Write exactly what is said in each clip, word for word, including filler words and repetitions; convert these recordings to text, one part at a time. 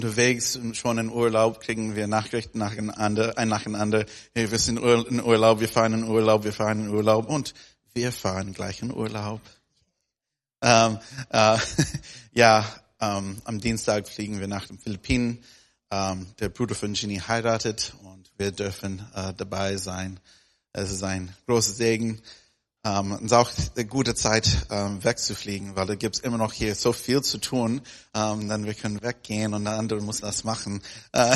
unterwegs und schon in Urlaub kriegen wir Nachrichten nacheinander, ein nacheinander. Hey, wir sind in Urlaub, wir fahren in Urlaub, wir fahren in Urlaub und wir fahren gleich in Urlaub. Ähm, äh, ja, ähm, am Dienstag fliegen wir nach den Philippinen. Ähm, der Bruder von Ginny heiratet und wir dürfen äh, dabei sein. Es ist ein großer Segen. Ähm, es ist auch eine gute Zeit, ähm, wegzufliegen, weil da gibt's immer noch hier so viel zu tun. Ähm, dann wir können weggehen und der andere muss das machen. Äh,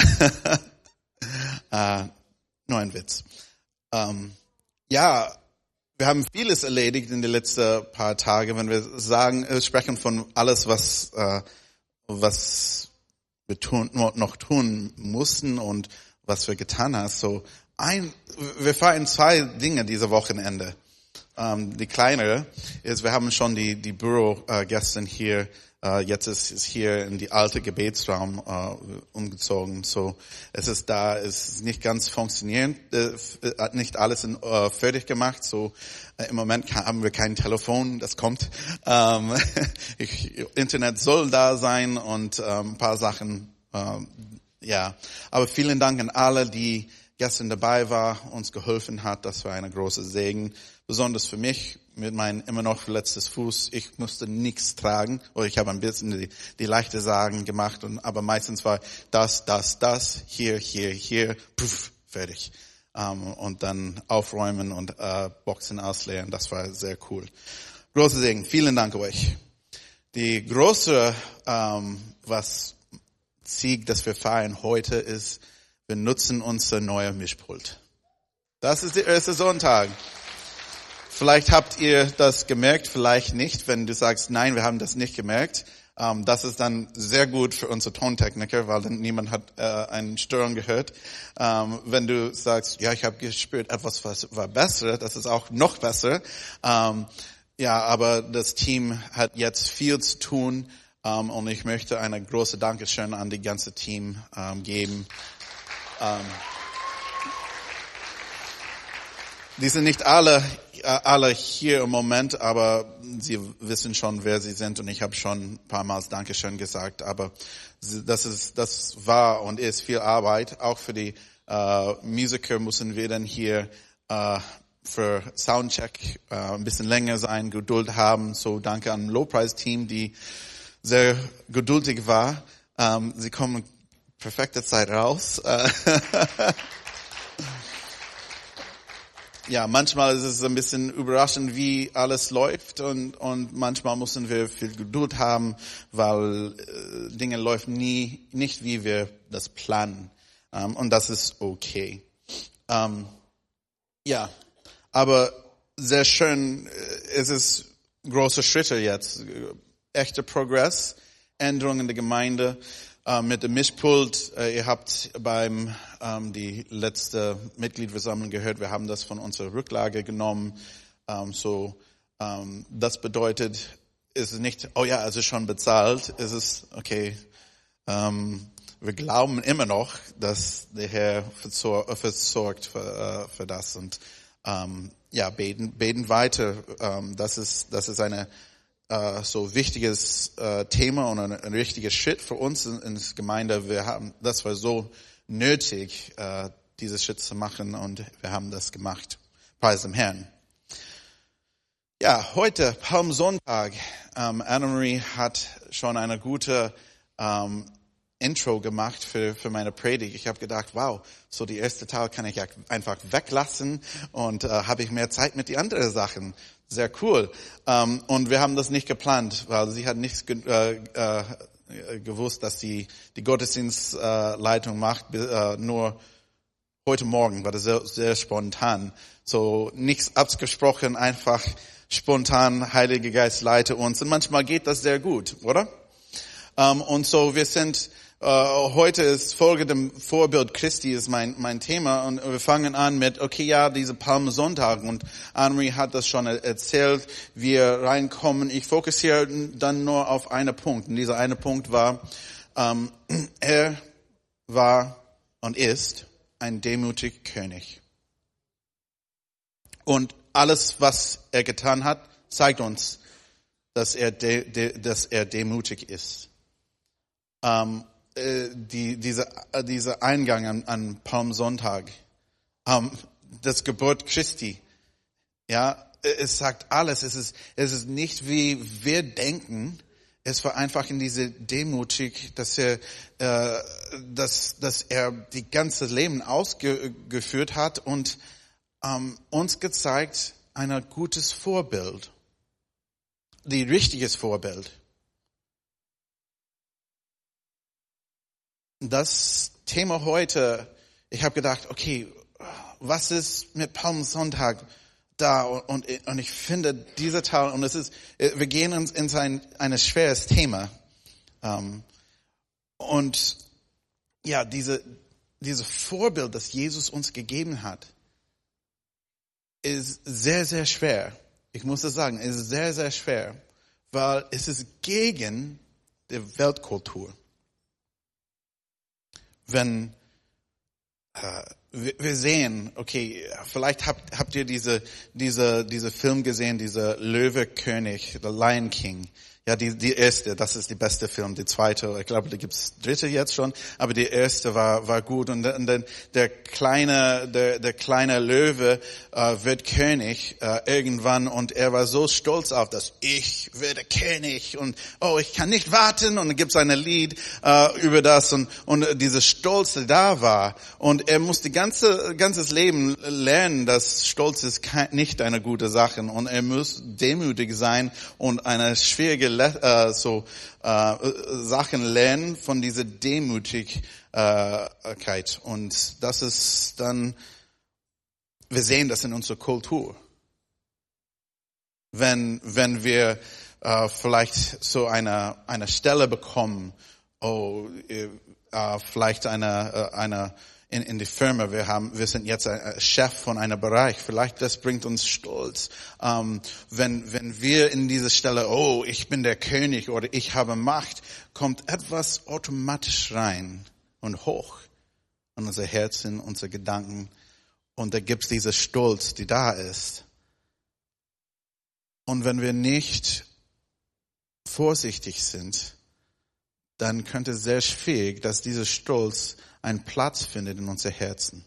äh, nur ein Witz. Ähm, ja, wir haben vieles erledigt in den letzten paar Tagen, wenn wir sagen, äh, sprechen von alles, was äh, was wir tun, noch tun mussten und was wir getan haben. So ein, wir feiern zwei Dinge diese Wochenende. Ähm, die kleinere ist, wir haben schon die die Büro äh, gestern hier, äh, jetzt ist es hier in die alte Gebetsraum äh, umgezogen. So, es ist da, es ist nicht ganz funktionierend, äh, hat nicht alles in, äh, fertig gemacht. So, äh, im Moment haben wir kein Telefon, das kommt. Ähm, ich, Internet soll da sein und ähm, ein paar Sachen, äh, ja. Aber vielen Dank an alle, die gestern dabei war, uns geholfen hat. Das war eine große Segen. Besonders für mich mit meinem immer noch verletztes Fuß. Ich musste nichts tragen oder ich habe ein bisschen die, die leichte Sagen gemacht. Und aber meistens war das, das, das, hier, hier, hier, puff, fertig. Um, und dann aufräumen und uh, Boxen ausleeren. Das war sehr cool. Große Segen. Vielen Dank euch. Die große, um, was Sieg, das wir feiern heute ist, wir nutzen unser neuer Mischpult. Das ist der erste Sonntag. Vielleicht habt ihr das gemerkt, vielleicht nicht. Wenn du sagst, nein, wir haben das nicht gemerkt, ähm, das ist dann sehr gut für unsere Tontechniker, weil dann niemand hat äh, eine Störung gehört. Ähm, wenn du sagst, ja, ich habe gespürt, etwas was war besser, das ist auch noch besser. Ähm, ja, aber das Team hat jetzt viel zu tun ähm, und ich möchte eine große Dankeschön an die ganze Team ähm, geben. Ähm, die sind nicht alle alle hier im Moment, aber sie wissen schon, wer sie sind und ich habe schon ein paar Mal Dankeschön gesagt, aber das ist das war und ist viel Arbeit. Auch für die äh, Musiker müssen wir dann hier äh, für Soundcheck äh, ein bisschen länger sein, Geduld haben. So danke an Lowprice-Team, die sehr geduldig war. Ähm, sie kommen perfekte Zeit raus. Ja, manchmal ist es ein bisschen überraschend, wie alles läuft und und manchmal müssen wir viel Geduld haben, weil äh, Dinge laufen nie nicht wie wir das planen ähm, und das ist okay. Ähm, ja, aber sehr schön, es ist große Schritte jetzt, echter Progress, Änderungen in der Gemeinde. Uh, mit dem Mischpult, uh, ihr habt beim um, die letzte Mitgliederversammlung gehört, wir haben das von unserer Rücklage genommen. Um, so, um, das bedeutet, es ist nicht, oh ja, es ist schon bezahlt. Es ist okay. Um, wir glauben immer noch, dass der Herr versorgt für, uh, für das und um, ja, beten, beten weiter. Um, das ist, das ist eine Uh, so wichtiges uh, Thema und ein, ein richtiger Schritt für uns in, in der Gemeinde. Wir haben, das war so nötig, uh, dieses Schritt zu machen und wir haben das gemacht. Preis dem Herrn. Ja, heute Palmsonntag. Um, Anna-Marie hat schon eine gute um, Intro gemacht für für meine Predigt. Ich habe gedacht, wow, so die erste Teil kann ich einfach weglassen und uh, habe ich mehr Zeit mit die anderen Sachen. Sehr cool. Um, und wir haben das nicht geplant, weil sie hat nichts ge- äh, äh, gewusst, dass sie die Gottesdienstleitung äh, macht. Äh, nur heute Morgen war das sehr, sehr spontan. So nichts abgesprochen, einfach spontan. Heiliger Geist leite uns. Und manchmal geht das sehr gut, oder? Um, und so wir sind Uh, heute ist Folge dem Vorbild Christi ist mein mein Thema und wir fangen an mit, okay, ja, diese Palmsonntag und Anne-Marie hat das schon erzählt, wir reinkommen. Ich fokussiere dann nur auf einen Punkt und dieser eine Punkt war, um, er war und ist ein demütiger König. Und alles, was er getan hat, zeigt uns, dass er, de, de, dass er demütig ist. Um, äh, die, diese, äh, dieser Eingang an, an Palmsonntag, ähm, das Geburt Christi, ja, es sagt alles. Es ist, es ist nicht wie wir denken. Es war einfach in diese Demutig, dass er, äh, dass, dass er die ganze Leben ausgeführt hat und ähm, uns gezeigt, ein gutes Vorbild, die richtiges Vorbild. Das Thema heute, ich habe gedacht, okay, was ist mit Palmsonntag da? Und, und ich finde dieser Teil, und es ist, wir gehen uns in ein, ein schweres Thema. Um, und ja, diese, diese Vorbild, das Jesus uns gegeben hat, ist sehr, sehr schwer. Ich muss das sagen, es ist sehr, sehr schwer, weil es ist gegen die Weltkultur. Wenn äh, wir, wir sehen, okay, vielleicht habt, habt ihr diese, diese, diese Film gesehen, dieser Löwekönig, The Lion King. Ja, die, die erste, das ist die beste Film. Die zweite, ich glaube, da gibt's dritte jetzt schon, aber die erste war, war gut. Und dann der, der kleine, der, der kleine Löwe äh, wird König äh, irgendwann und er war so stolz auf das. Ich werde König und oh, ich kann nicht warten. Und dann gibt's ein Lied äh, über das und und dieser Stolz, der da war. Und er musste ganze ganzes Leben lernen, dass Stolz ist kein, nicht eine gute Sache und er muss demütig sein und eine schwierige Uh, so uh, Sachen lernen von dieser Demütigkeit. Und das ist dann, wir sehen das in unserer Kultur. Wenn, wenn wir uh, vielleicht so eine, eine Stelle bekommen, oh, uh, vielleicht eine, uh, eine In, in die Firma, wir haben, wir sind jetzt ein Chef von einem Bereich. Vielleicht das bringt uns Stolz. Ähm, wenn, wenn wir in diese Stelle, oh, ich bin der König oder ich habe Macht, kommt etwas automatisch rein und hoch in unser Herzen, unsere Gedanken. Und da gibt's diese Stolz, die da ist. Und wenn wir nicht vorsichtig sind, dann könnte es sehr schwierig, dass dieser Stolz einen Platz findet in unser Herzen.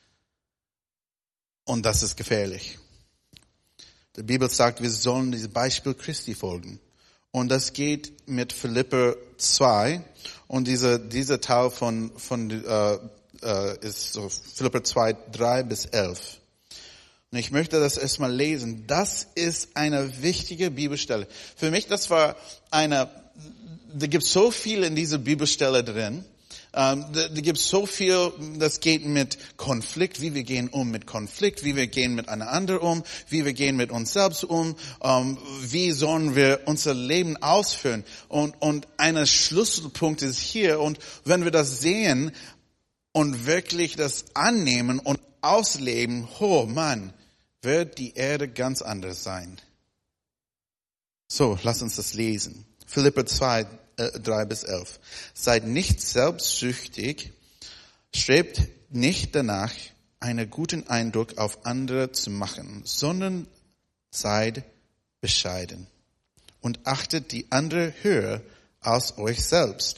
Und das ist gefährlich. Die Bibel sagt, wir sollen diesem Beispiel Christi folgen. Und das geht mit Philipper zwei. Und dieser, dieser Teil von, von, äh, äh, ist so Philipper zwei, drei bis elf. Und ich möchte das erstmal lesen. Das ist eine wichtige Bibelstelle. Für mich, das war eine, da gibt so viel in dieser Bibelstelle drin. Ähm, da, da gibt so viel, das geht mit Konflikt, wie wir gehen um mit Konflikt, wie wir gehen mit einander um, wie wir gehen mit uns selbst um, ähm, wie sollen wir unser Leben ausführen. Und, und ein Schlüsselpunkt ist hier, und wenn wir das sehen und wirklich das annehmen und ausleben, oh Mann, wird die Erde ganz anders sein. So, lass uns das lesen. Philipper zwei, drei bis elf. Seid nicht selbstsüchtig, strebt nicht danach, einen guten Eindruck auf andere zu machen, sondern seid bescheiden und achtet die andere höher als euch selbst.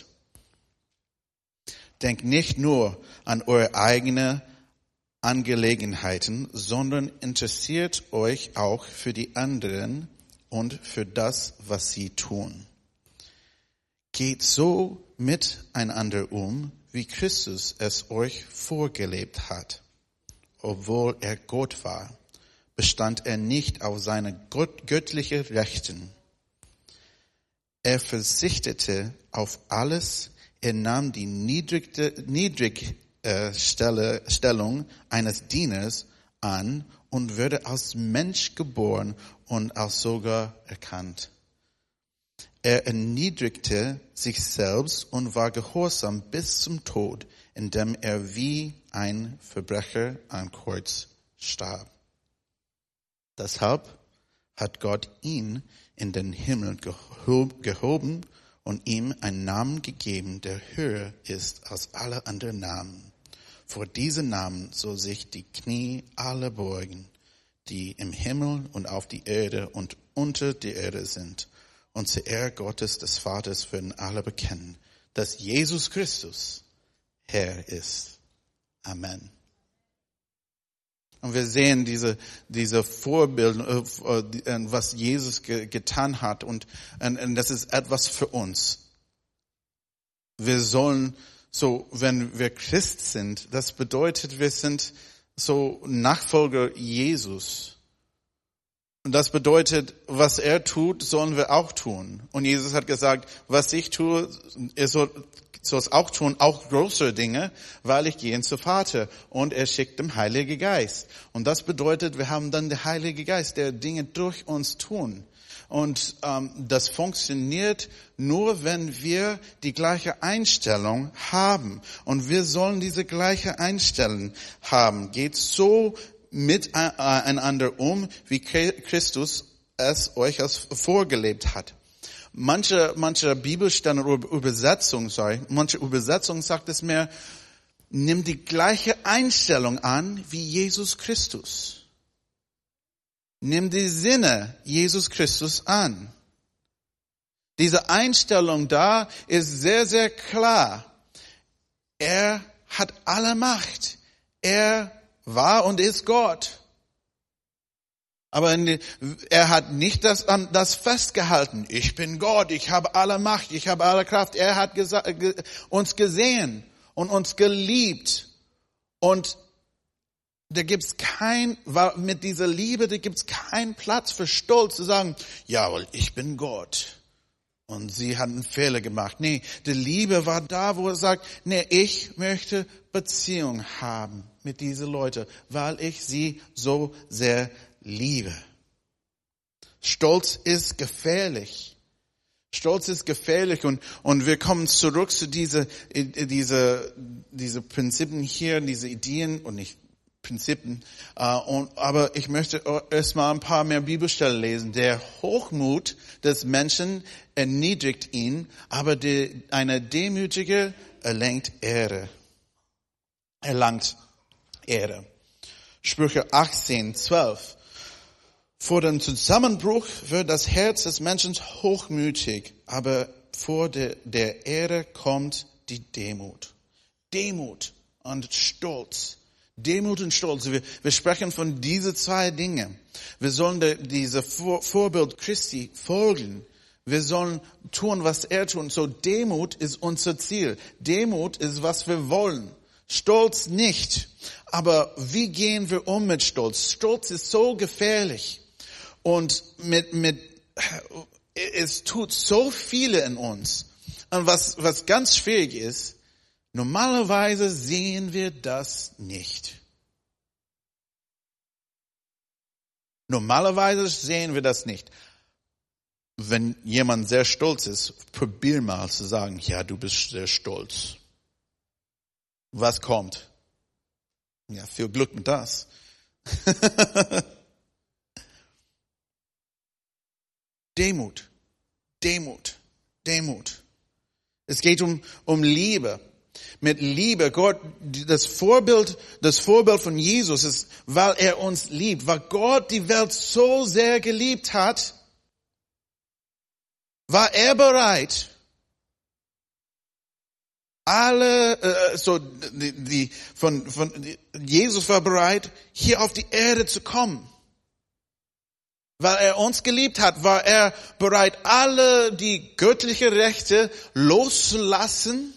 Denkt nicht nur an eure eigenen Angelegenheiten, sondern interessiert euch auch für die anderen und für das, was sie tun. Geht so miteinander um, wie Christus es euch vorgelebt hat. Obwohl er Gott war, bestand er nicht auf seine göttlichen Rechten. Er verzichtete auf alles, er nahm die niedrigste, niedrige äh, Stelle, Stellung eines Dieners an und wurde als Mensch geboren und als sogar erkannt. Er erniedrigte sich selbst und war gehorsam bis zum Tod, indem er wie ein Verbrecher am Kreuz starb. Deshalb hat Gott ihn in den Himmel gehoben und ihm einen Namen gegeben, der höher ist als alle anderen Namen. Vor diesem Namen soll sich die Knie aller beugen, die im Himmel und auf die Erde und unter der Erde sind. Und zur Ehre Gottes des Vaters werden alle bekennen, dass Jesus Christus Herr ist. Amen. Und wir sehen diese, diese Vorbilder, was Jesus ge, getan hat. Und, und, und das ist etwas für uns. Wir sollen so, wenn wir Christ sind, das bedeutet, wir sind so Nachfolger Jesus. Und das bedeutet, was er tut, sollen wir auch tun. Und Jesus hat gesagt, was ich tue, ihr sollt es auch tun, auch größere Dinge, weil ich gehe zu Vater. Und er schickt den Heiligen Geist. Und das bedeutet, wir haben dann den Heiligen Geist, der Dinge durch uns tun. Und ähm, das funktioniert nur, wenn wir die gleiche Einstellung haben. Und wir sollen diese gleiche Einstellung haben. Geht so miteinander um, wie Christus es euch als vorgelebt hat. Manche, manche Bibelstellen oder Übersetzung, sorry, manche Übersetzung sagt es mehr, nimm die gleiche Einstellung an wie Jesus Christus. Nimm die Sinne Jesus Christus an. Diese Einstellung da ist sehr, sehr klar. Er hat alle Macht. Er war und ist Gott. Aber er hat nicht das, das festgehalten. Ich bin Gott, ich habe alle Macht, ich habe alle Kraft. Er hat gesa- uns gesehen und uns geliebt. Und da gibt's kein, mit dieser Liebe, da gibt's keinen Platz für Stolz zu sagen, ja, weil ich bin Gott. Und sie hat einen Fehler gemacht. Nee, die Liebe war da, wo er sagt, nee, ich möchte Beziehung haben mit diesen Leuten, weil ich sie so sehr liebe. Stolz ist gefährlich. Stolz ist gefährlich und, und wir kommen zurück zu diese, diese, diese Prinzipien hier, diese Ideen und nicht Prinzipien. Uh, und, aber ich möchte erstmal ein paar mehr Bibelstellen lesen. Der Hochmut des Menschen erniedrigt ihn, aber die, eine Demütige erlangt Ehre. Erlangt Ehre. Sprüche achtzehn, zwölf. Vor dem Zusammenbruch wird das Herz des Menschen hochmütig, aber vor der, der Ehre kommt die Demut. Demut und Stolz. Demut und Stolz. Wir, wir sprechen von diesen zwei Dingen. Wir sollen de, diese Vor, Vorbild Christi folgen. Wir sollen tun, was er tut. So Demut ist unser Ziel. Demut ist, was wir wollen. Stolz nicht. Aber wie gehen wir um mit Stolz? Stolz ist so gefährlich. Und mit, mit, es tut so viele in uns. Und was, was ganz schwierig ist, normalerweise sehen wir das nicht. Normalerweise sehen wir das nicht. Wenn jemand sehr stolz ist, probier mal zu sagen, ja, du bist sehr stolz. Was kommt? Ja, viel Glück mit das. Demut, Demut, Demut. Es geht um, um Liebe. Mit Liebe, Gott, das Vorbild, das Vorbild von Jesus ist, weil er uns liebt, weil Gott die Welt so sehr geliebt hat, war er bereit, alle, äh, so, die, die, von, von, die, Jesus war bereit, hier auf die Erde zu kommen. Weil er uns geliebt hat, war er bereit, alle die göttlichen Rechte loszulassen,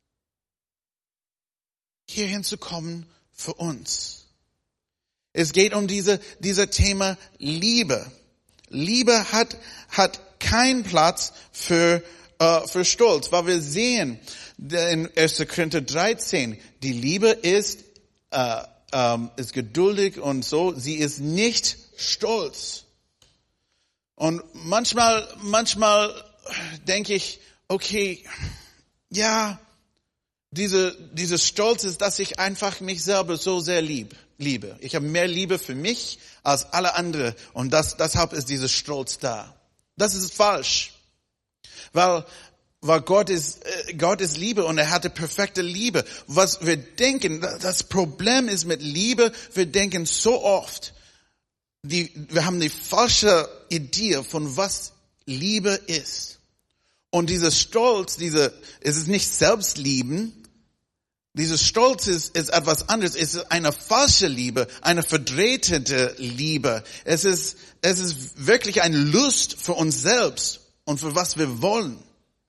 hierhin zu kommen für uns. Es geht um diese, diese Thema Liebe. Liebe hat, hat keinen Platz für, äh, für Stolz, weil wir sehen, in erster Korinther dreizehn, die Liebe ist, äh, ähm, ist geduldig und so, sie ist nicht stolz. Und manchmal, manchmal denke ich, okay, ja, diese, dieses Stolz ist, dass ich einfach mich selber so sehr lieb, liebe. Ich habe mehr Liebe für mich als alle anderen und das, deshalb ist dieser Stolz da. Das ist falsch. Weil, weil Gott ist, Gott ist Liebe und er hatte perfekte Liebe. Was wir denken, das Problem ist mit Liebe, wir denken so oft, die, wir haben die falsche Idee von was Liebe ist. Und dieser Stolz, diese, es ist nicht Selbstlieben. Dieser Stolz ist, ist etwas anderes. Es ist eine falsche Liebe, eine verdrehte Liebe. Es ist, es ist wirklich eine Lust für uns selbst und für was wir wollen.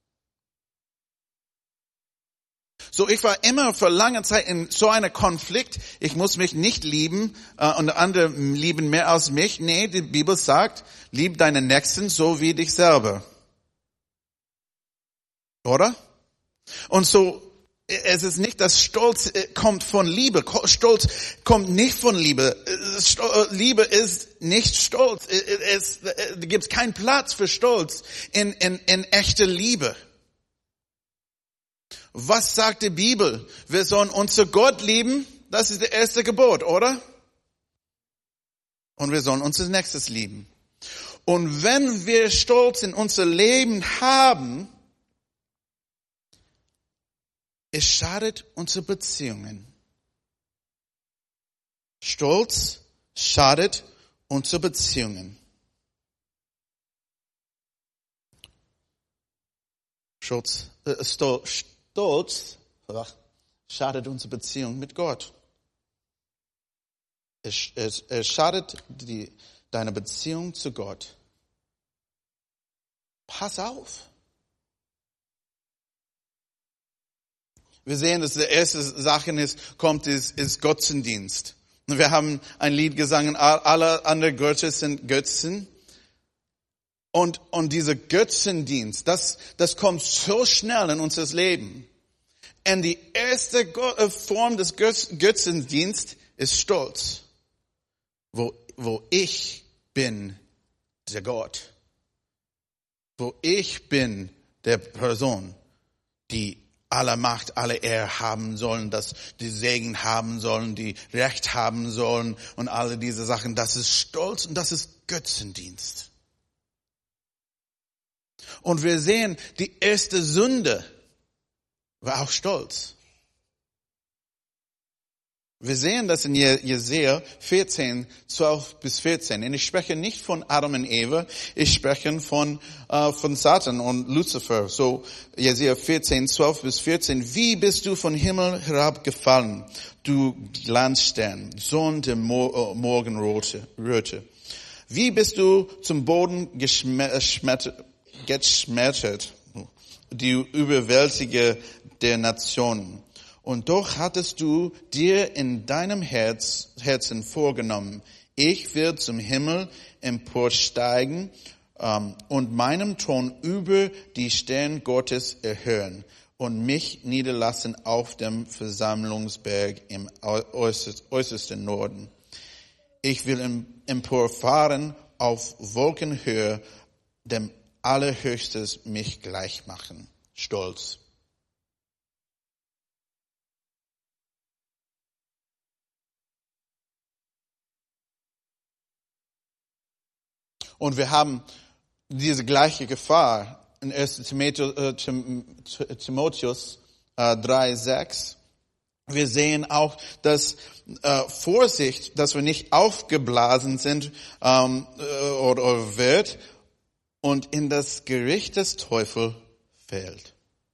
So, ich war immer für lange Zeit in so einem Konflikt. Ich muss mich nicht lieben äh, und andere lieben mehr als mich. Nee, die Bibel sagt, lieb deinen Nächsten so wie dich selber. Oder? Und so, es ist nicht, dass Stolz kommt von Liebe. Stolz kommt nicht von Liebe. Liebe ist nicht Stolz. Es, es gibt keinen Platz für Stolz in, in, in echter Liebe. Was sagt die Bibel? Wir sollen unser Gott lieben. Das ist das erste Gebot, oder? Und wir sollen unser Nächstes lieben. Und wenn wir Stolz in unser Leben haben, es schadet unsere Beziehungen. Stolz schadet unsere Beziehungen. Stolz, äh, Stolz, Stolz ach, schadet unsere Beziehung mit Gott. Es, es, es schadet die, deine Beziehung zu Gott. Pass auf. Wir sehen, dass die erste Sache ist, kommt, ist, ist Götzendienst. Und wir haben ein Lied gesungen, alle anderen Götter sind Götzen. Und, und dieser Götzendienst, das, das kommt so schnell in unser Leben. Und die erste Form des Götzendienstes ist Stolz. Wo, wo ich bin der Gott. Wo ich bin der Person, die alle Macht, alle Ehre haben sollen, dass die Segen haben sollen, die Recht haben sollen und alle diese Sachen. Das ist Stolz und das ist Götzendienst. Und wir sehen, die erste Sünde war auch Stolz. Wir sehen das in Jesaja vierzehn, zwölf bis vierzehn. Und ich spreche nicht von Adam und Eva, ich spreche von, äh, von Satan und Luzifer. So, Jesaja vierzehn, zwölf bis vierzehn. Wie bist du vom Himmel herabgefallen, du Glanzstern, Sohn der Mo- Morgenröte? Wie bist du zum Boden geschmettert, geschmettert, die Überwältiger der Nationen? Und doch hattest du dir in deinem Herz, Herzen vorgenommen, ich will zum Himmel emporsteigen ähm, und meinem Thron über die Sterne Gottes erhöhen und mich niederlassen auf dem Versammlungsberg im äußerst, äußersten Norden. Ich will emporfahren auf Wolkenhöhe, dem Allerhöchstes mich gleich machen. Stolz. Und wir haben diese gleiche Gefahr in erster Timotheus drei, sechs. Wir sehen auch, dass äh, Vorsicht, dass wir nicht aufgeblasen sind ähm, oder, oder wird und in das Gericht des Teufels fällt.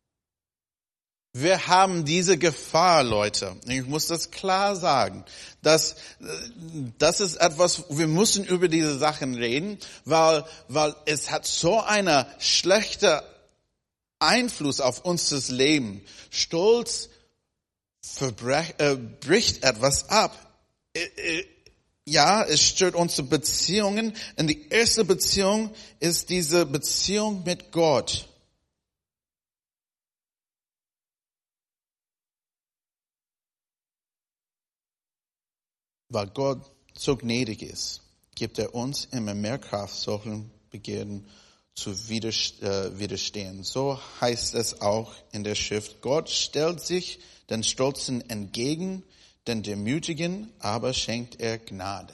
Wir haben diese Gefahr, Leute. Ich muss das klar sagen. Das, das ist etwas, wir müssen über diese Sachen reden, weil, weil es hat so einen schlechten Einfluss auf unser Leben. Stolz verbrech, äh, bricht etwas ab. Ja, es stört unsere Beziehungen. Und die erste Beziehung ist diese Beziehung mit Gott. Weil Gott so gnädig ist, gibt er uns immer mehr Kraft, solchen Begierden zu widerstehen. So heißt es auch in der Schrift, Gott stellt sich den Stolzen entgegen, den Demütigen aber schenkt er Gnade.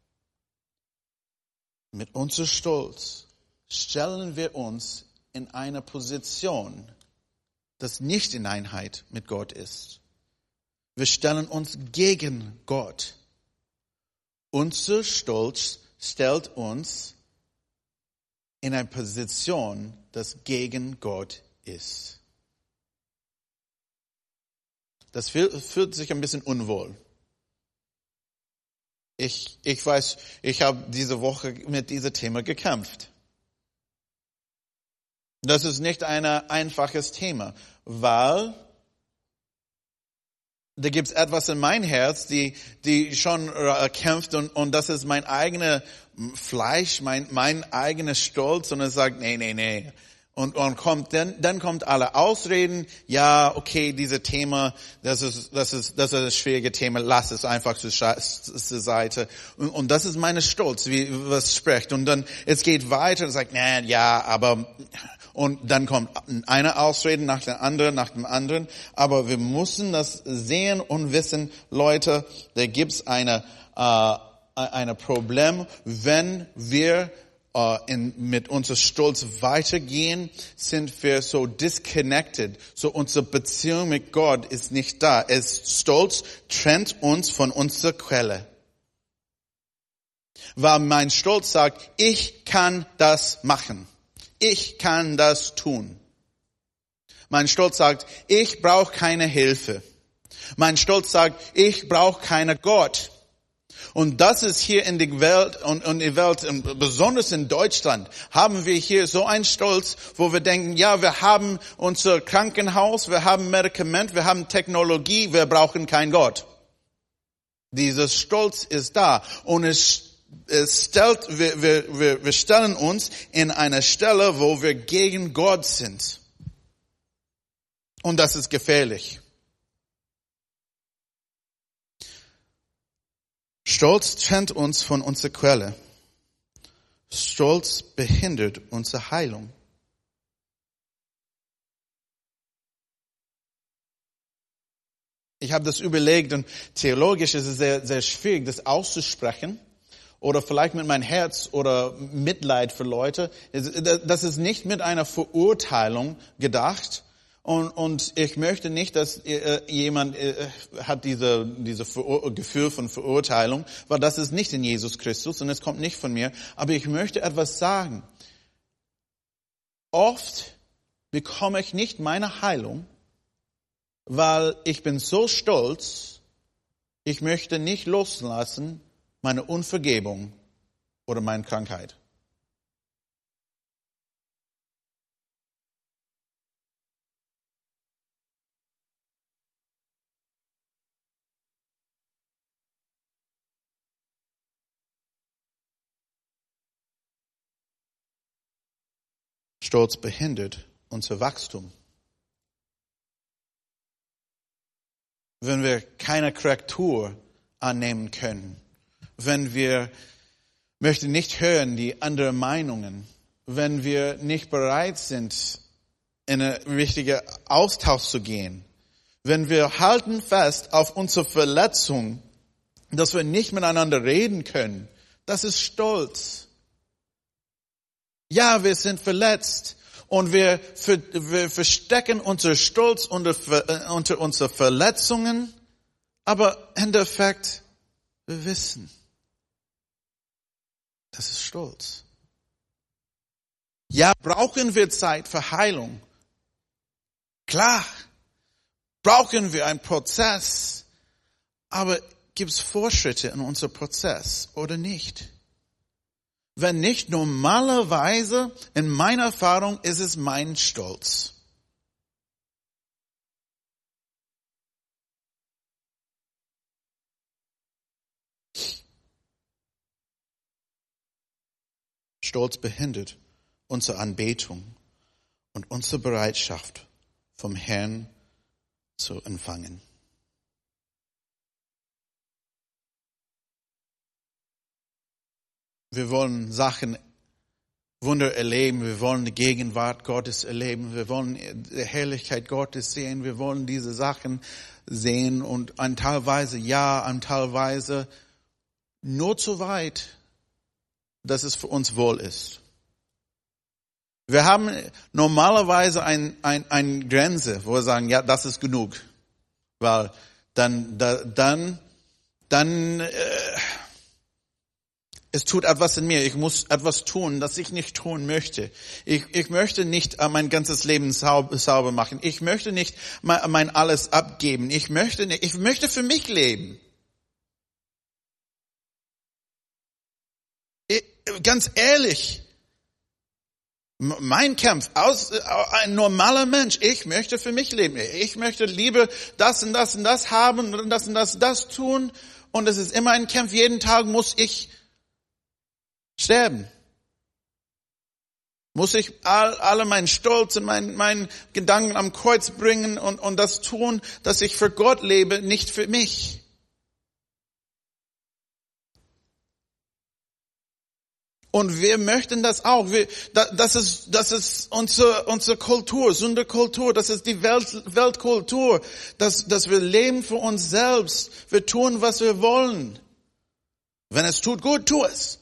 Mit unserem Stolz stellen wir uns in eine Position, das nicht in Einheit mit Gott ist. Wir stellen uns gegen Gott. Unser Stolz stellt uns in einer Position, das gegen Gott ist. Das fühlt sich ein bisschen unwohl. Ich, ich weiß, ich habe diese Woche mit diesem Thema gekämpft. Das ist nicht ein einfaches Thema, weil da gibt es etwas in mein Herz, die, die schon äh, kämpft und, und das ist mein eigenes Fleisch, mein, mein eigener Stolz und es sagt, nee, nee, nee. Und, und kommt, dann, dann kommt alle Ausreden, ja, okay, dieses Thema, das ist, das ist, das ist ein schwieriges Thema, lass es einfach zur, zur Seite. Und, und das ist meine Stolz, wie, was spricht. Und dann, es geht weiter und sagt, nee, ja, aber, und dann kommt eine Ausrede nach der anderen, nach dem anderen. Aber wir müssen das sehen und wissen, Leute, da gibt's eine, äh, eine Problem, wenn wir Uh, in, mit unserem Stolz weitergehen, sind wir so disconnected. So unsere Beziehung mit Gott ist nicht da. Es Stolz trennt uns von unserer Quelle. Weil mein Stolz sagt, ich kann das machen. Ich kann das tun. Mein Stolz sagt, ich brauche keine Hilfe. Mein Stolz sagt, ich brauche keinen Gott. Und das ist hier in der Welt und in der Welt, besonders in Deutschland, haben wir hier so einen Stolz, wo wir denken, ja, wir haben unser Krankenhaus, wir haben Medikament, wir haben Technologie, wir brauchen keinen Gott. Dieser Stolz ist da und es, es stellt, wir, wir, wir stellen uns in eine Stelle, wo wir gegen Gott sind. Und das ist gefährlich. Stolz trennt uns von unserer Quelle. Stolz behindert unsere Heilung. Ich habe das überlegt und theologisch ist es sehr, sehr schwierig, das auszusprechen. Oder vielleicht mit meinem Herz oder Mitleid für Leute. Das ist nicht mit einer Verurteilung gedacht. Und, und ich möchte nicht, dass äh, jemand äh, hat diese, diese Verur- Gefühl von Verurteilung, weil das ist nicht in Jesus Christus und es kommt nicht von mir. Aber ich möchte etwas sagen. Oft bekomme ich nicht meine Heilung, weil ich bin so stolz, ich möchte nicht loslassen meine Unvergebung oder meine Krankheit. Stolz behindert unser Wachstum. Wenn wir keine Korrektur annehmen können, wenn wir möchten nicht hören die anderen Meinungen, wenn wir nicht bereit sind, in einen richtigen Austausch zu gehen, wenn wir halten fest auf unsere Verletzung, dass wir nicht miteinander reden können, das ist Stolz. Ja, wir sind verletzt und wir, wir verstecken unseren Stolz unter, unter unsere Verletzungen, aber im Endeffekt, wir wissen, das ist Stolz. Ja, brauchen wir Zeit für Heilung? Klar, brauchen wir einen Prozess, aber gibt es Fortschritte in unserem Prozess oder nicht? Wenn nicht, normalerweise, in meiner Erfahrung, ist es mein Stolz. Stolz behindert unsere Anbetung und unsere Bereitschaft, vom Herrn zu empfangen. Wir wollen Sachen, Wunder erleben. Wir wollen die Gegenwart Gottes erleben. Wir wollen die Herrlichkeit Gottes sehen. Wir wollen diese Sachen sehen und an teilweise ja, an teilweise nur so weit, dass es für uns wohl ist. Wir haben normalerweise ein, ein, eine Grenze, wo wir sagen, ja, das ist genug. Weil dann, da, dann, dann, äh, Es tut etwas in mir. Ich muss etwas tun, das ich nicht tun möchte. Ich, ich möchte nicht mein ganzes Leben sauber, sauber machen. Ich möchte nicht mein, mein alles abgeben. Ich möchte nicht, ich möchte für mich leben. Ich, ganz ehrlich, mein Kampf, aus, ein normaler Mensch, ich möchte für mich leben. Ich möchte lieber das und das und das haben und das und das und das tun. Und es ist immer ein Kampf. Jeden Tag muss ich sterben. Muss ich all, alle meinen Stolz und meinen, meinen Gedanken am Kreuz bringen und, und das tun, dass ich für Gott lebe, nicht für mich. Und wir möchten das auch. Wir, das ist, das ist unsere, unsere Kultur, Sünderkultur. Das ist die Welt, Weltkultur. Dass, dass wir leben für uns selbst. Wir tun, was wir wollen. Wenn es tut, gut, tu es.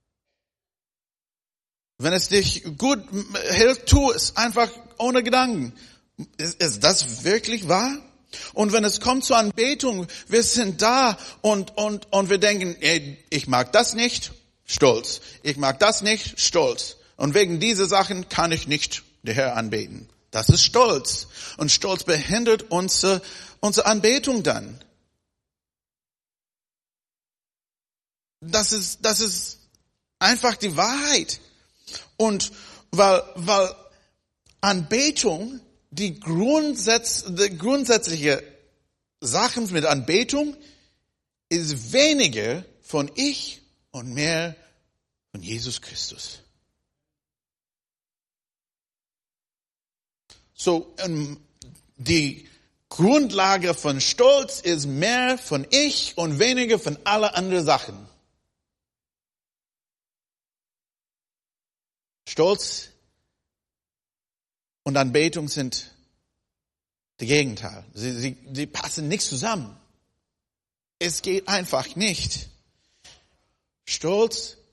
Wenn es dich gut hilft, tu es. Einfach ohne Gedanken. Ist, ist das wirklich wahr? Und wenn es kommt zur Anbetung, wir sind da und, und, und wir denken, ey, ich mag das nicht, Stolz. Ich mag das nicht, Stolz. Und wegen dieser Sachen kann ich nicht den Herrn anbeten. Das ist Stolz. Und Stolz behindert unsere, unsere Anbetung dann. Das ist, das ist einfach die Wahrheit. Und weil, weil Anbetung, die, Grundsatz, die grundsätzliche Sachen mit Anbetung ist weniger von ich und mehr von Jesus Christus. So, um, die Grundlage von Stolz ist mehr von ich und weniger von alle anderen Sachen. Stolz und Anbetung sind das Gegenteil. Sie, sie, sie passen nicht zusammen. Es geht einfach nicht. Stolz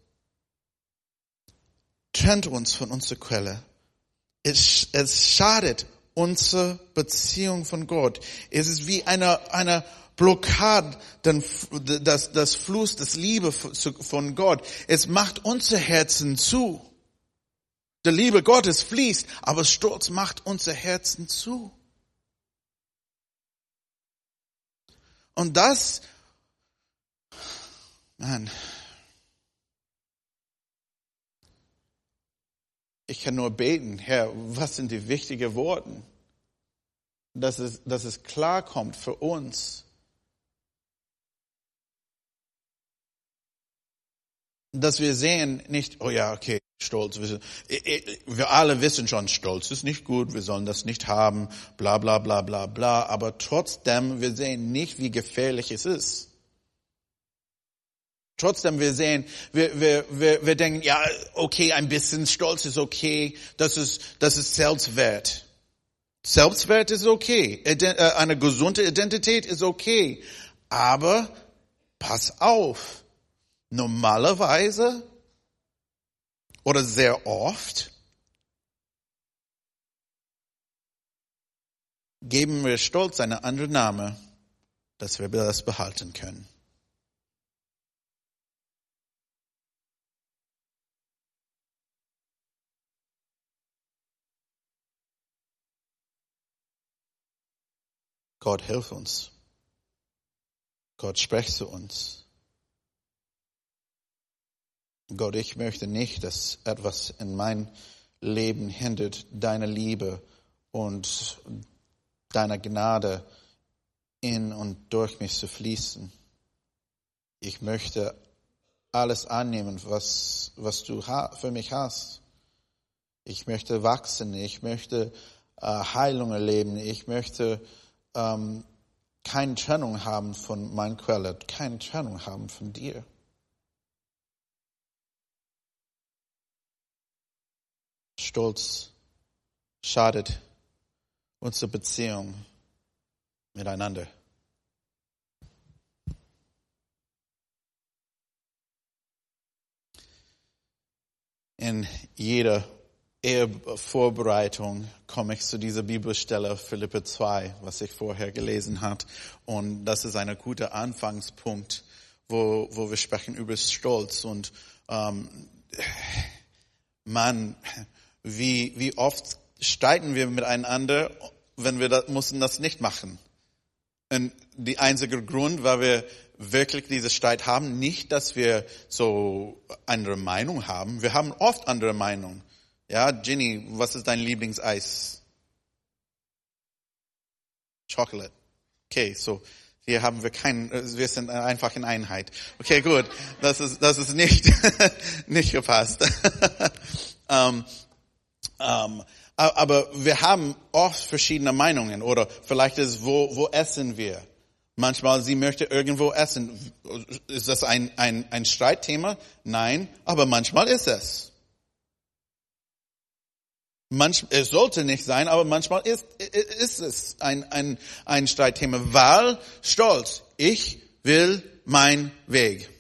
trennt uns von unserer Quelle. Es, es schadet unsere Beziehung von Gott. Es ist wie eine, eine Blockade, das, das Fluss des Liebe von Gott. Es macht unsere Herzen zu. Der Liebe Gottes fließt, aber Stolz macht unser Herzen zu. Und das, Mann, ich kann nur beten, Herr, was sind die wichtigen Worte? Dass es, dass es klar kommt für uns. Dass wir sehen nicht, oh ja, okay, Stolz. Wir alle wissen schon, Stolz ist nicht gut, wir sollen das nicht haben, bla bla bla bla bla. Aber trotzdem, wir sehen nicht, wie gefährlich es ist. Trotzdem, wir sehen, wir, wir, wir, wir denken, ja, okay, ein bisschen Stolz ist okay, das ist, das ist Selbstwert. Selbstwert ist okay, eine gesunde Identität ist okay. Aber pass auf, normalerweise oder sehr oft geben wir Stolz einen anderen Namen, dass wir das behalten können. Gott, hilf uns. Gott, sprech zu uns. Gott, ich möchte nicht, dass etwas in mein Leben hindert, deine Liebe und deine Gnade in und durch mich zu fließen. Ich möchte alles annehmen, was, was du für mich hast. Ich möchte wachsen, ich möchte äh, Heilung erleben, ich möchte ähm, keine Trennung haben von meiner Quelle, keine Trennung haben von dir. Stolz schadet unsere Beziehung miteinander. In jeder Ehevorbereitung komme ich zu dieser Bibelstelle, Philipper zwei, was ich vorher gelesen habe. Und das ist ein guter Anfangspunkt, wo, wo wir sprechen über Stolz. Und ähm, Mann, wie, wie oft streiten wir miteinander, wenn wir das, mussten das nicht machen. Und die einzige Grund, weil wir wirklich diese Streit haben, nicht, dass wir so andere Meinung haben. Wir haben oft andere Meinungen. Ja, Ginny, was ist dein Lieblingseis? Chocolate. Okay, so hier haben wir keinen, wir sind einfach in Einheit. Okay, gut, das ist das ist nicht nicht gepasst. um, um, aber wir haben oft verschiedene Meinungen, oder vielleicht ist es, wo wo essen wir? Manchmal sie möchte irgendwo essen. Ist das ein ein ein Streitthema? Nein, aber manchmal ist es. Manch, es sollte nicht sein, aber manchmal ist, ist es ein, ein, ein Streitthema, weil Stolz. Ich will mein Weg.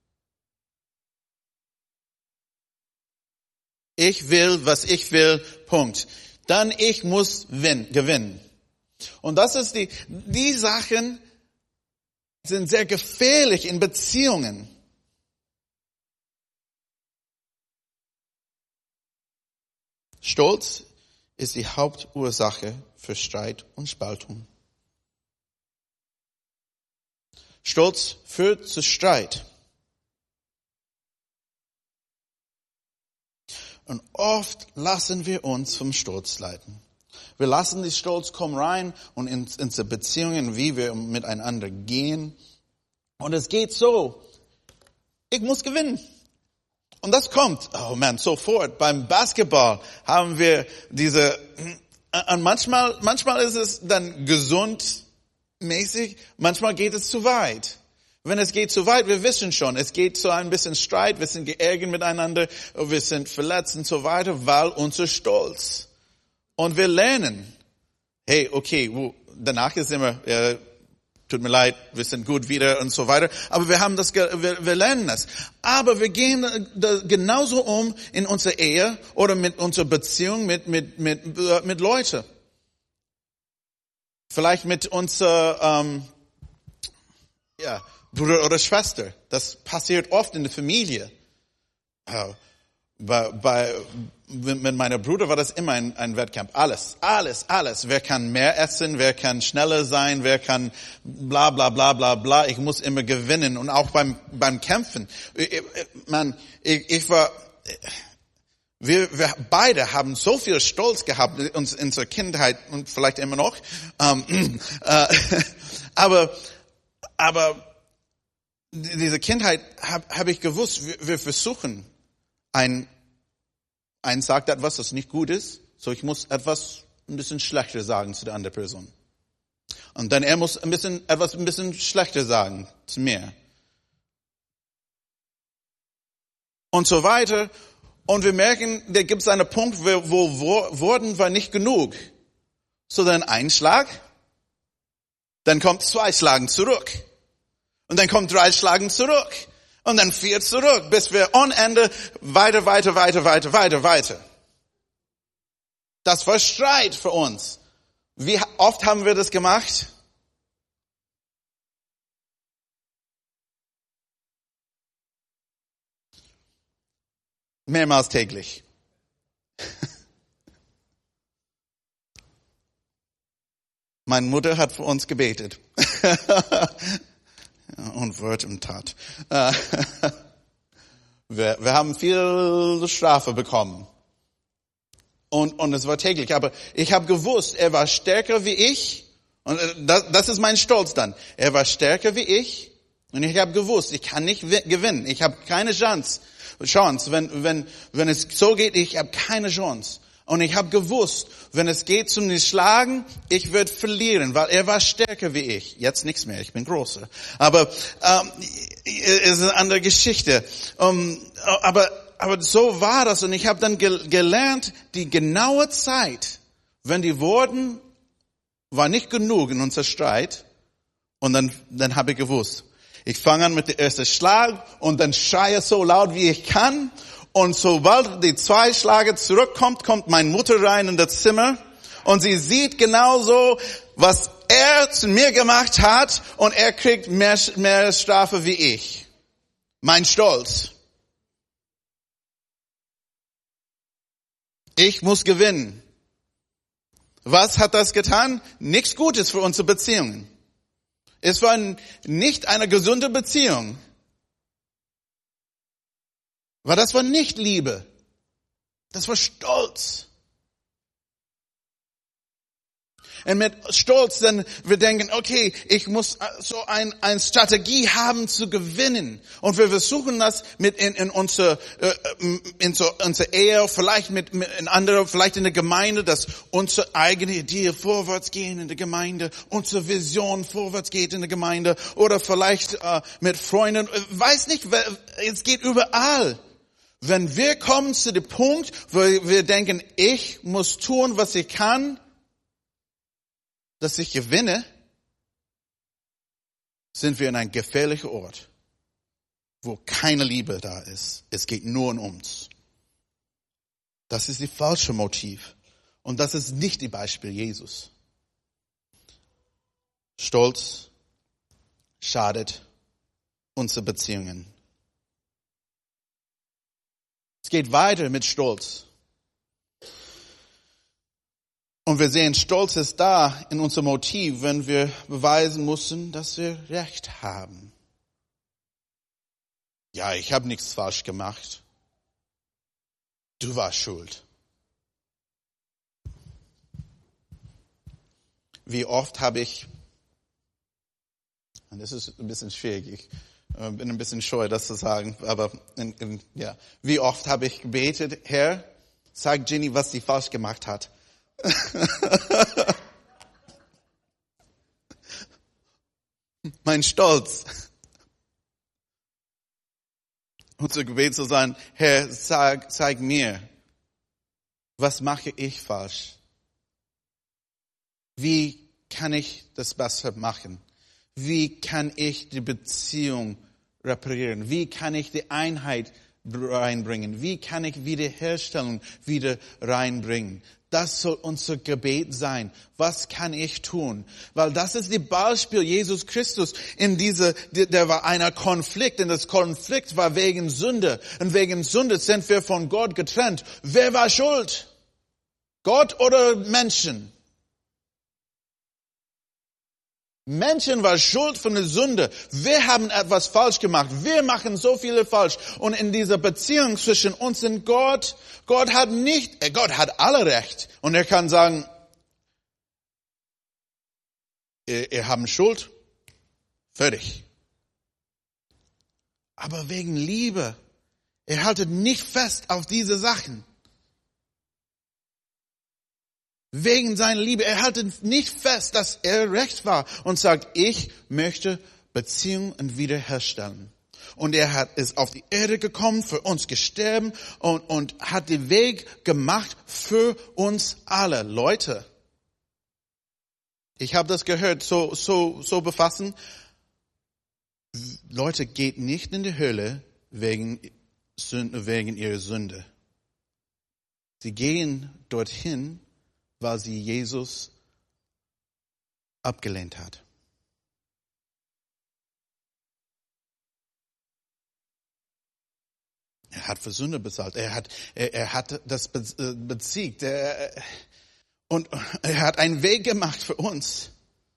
Ich will, was ich will, Punkt. Dann ich muss win, gewinnen. Und das ist die, die Sachen sind sehr gefährlich in Beziehungen. Stolz ist die Hauptursache für Streit und Spaltung. Stolz führt zu Streit. Und oft lassen wir uns vom Stolz leiten. Wir lassen die Stolz kommen rein und in unsere Beziehungen, wie wir miteinander gehen. Und es geht so, ich muss gewinnen. Und das kommt, oh man, sofort. Beim Basketball haben wir diese, und manchmal, manchmal ist es dann gesundmäßig, manchmal geht es zu weit. Wenn es geht zu weit, wir wissen schon, es geht zu ein bisschen Streit, wir sind geärgert miteinander, wir sind verletzt und so weiter, weil unser Stolz. Und wir lernen, hey, okay, danach ist immer, äh, tut mir leid, wir sind gut wieder und so weiter. Aber wir haben das, wir, wir lernen das. Aber wir gehen da genauso um in unserer Ehe oder mit unserer Beziehung mit, mit, mit, mit Leuten. Vielleicht mit unserer, ähm, ja, Bruder oder Schwester. Das passiert oft in der Familie. Ja, bei, bei, mit meiner Bruder war das immer ein, ein Wettkampf. Alles, alles, alles. Wer kann mehr essen? Wer kann schneller sein? Wer kann bla, bla, bla, bla, bla. Ich muss immer gewinnen. Und auch beim, beim Kämpfen. Ich, man, ich, ich war, wir, wir beide haben so viel Stolz gehabt in unserer Kindheit und vielleicht immer noch. Ähm, äh, aber, aber, diese Kindheit habe hab ich gewusst, wir, wir versuchen, ein, ein sagt etwas, das nicht gut ist, so ich muss etwas ein bisschen schlechter sagen zu der anderen Person. Und dann er muss ein bisschen, etwas ein bisschen schlechter sagen zu mir. Und so weiter. Und wir merken, da gibt es einen Punkt, wo, wo, wo Worten war nicht genug. So dann ein Schlag, dann kommt zwei Schlagen zurück. Und dann kommt drei Schlagen zurück. Und dann vier zurück, bis wir ohne Ende weiter, weiter, weiter, weiter, weiter, weiter. Das war Streit für uns. Wie oft haben wir das gemacht? Mehrmals täglich. Meine Mutter hat für uns gebetet. Und Wort und Tat. Wir, wir haben viel Strafe bekommen. Und, und es war täglich. Aber ich habe gewusst, er war stärker wie ich. Und das, das ist mein Stolz dann. Er war stärker wie ich. Und ich habe gewusst, ich kann nicht gewinnen. Ich habe keine Chance. Chance. Wenn, wenn, wenn es so geht, ich habe keine Chance. Und ich habe gewusst, wenn es geht zum Schlagen, ich werde verlieren, weil er war stärker wie ich. Jetzt nichts mehr, ich bin größer. Aber ähm, ist eine andere Geschichte. Um, aber aber so war das und ich habe dann ge- gelernt, die genaue Zeit, wenn die Worte war nicht genug in unser Streit, und dann dann habe ich gewusst, ich fange an mit dem ersten Schlag und dann schreie so laut wie ich kann. Und sobald die zwei Schläge zurückkommt, kommt meine Mutter rein in das Zimmer und sie sieht genauso, was er zu mir gemacht hat und er kriegt mehr, mehr Strafe wie ich. Mein Stolz. Ich muss gewinnen. Was hat das getan? Nichts Gutes für unsere Beziehungen. Es war nicht eine gesunde Beziehung. Weil das war nicht Liebe. Das war Stolz. Und mit Stolz, dann wir denken, okay, ich muss so ein, eine Strategie haben zu gewinnen. Und wir versuchen das mit in, in unsere, in so, unsere Ehe, vielleicht mit, mit in andere, vielleicht in der Gemeinde, dass unsere eigene Idee vorwärts gehen in der Gemeinde, unsere Vision vorwärts geht in der Gemeinde, oder vielleicht äh, mit Freunden, weiß nicht, es geht überall. Wenn wir kommen zu dem Punkt, wo wir denken, ich muss tun, was ich kann, dass ich gewinne, sind wir in einem gefährlichen Ort, wo keine Liebe da ist. Es geht nur um uns. Das ist die falsche Motiv. Und das ist nicht die Beispiel Jesus. Stolz schadet unsere Beziehungen. Es geht weiter mit Stolz. Und wir sehen, Stolz ist da in unserem Motiv, wenn wir beweisen müssen, dass wir Recht haben. Ja, ich habe nichts falsch gemacht. Du warst schuld. Wie oft habe ich, und das ist ein bisschen schwierig, ich äh, bin ein bisschen scheu, das zu sagen, aber in, in, ja, wie oft habe ich gebetet, Herr, sag Jenny, was sie falsch gemacht hat. Mein Stolz. Unser Gebet zu sein, Herr, sag, zeig mir, was mache ich falsch? Wie kann ich das besser machen? Wie kann ich die Beziehung reparieren? Wie kann ich die Einheit reinbringen? Wie kann ich Wiederherstellung wieder reinbringen? Das soll unser Gebet sein. Was kann ich tun? Weil das ist die Beispiel Jesus Christus in diese, der war einer Konflikt, und das Konflikt war wegen Sünde. Und wegen Sünde sind wir von Gott getrennt. Wer war schuld? Gott oder Menschen? Menschen waren schuld von der Sünde. Wir haben etwas falsch gemacht. Wir machen so viele falsch. Und in dieser Beziehung zwischen uns und Gott, Gott hat nicht, Gott hat alle Recht. Und er kann sagen, ihr, ihr habt Schuld, fertig. Aber wegen Liebe, er haltet nicht fest auf diese Sachen. Wegen seiner Liebe. Er hält nicht fest, dass er recht war und sagt, ich möchte Beziehungen wiederherstellen. Und er hat, ist auf die Erde gekommen, für uns gestorben und, und hat den Weg gemacht für uns alle. Leute, ich habe das gehört, so, so, so befassen. Leute, geht nicht in die Hölle wegen, wegen ihrer Sünde. Sie gehen dorthin, weil sie Jesus abgelehnt hat. Er hat für Sünde bezahlt. Er hat, er, er hat das besiegt. Er, und er hat einen Weg gemacht für uns.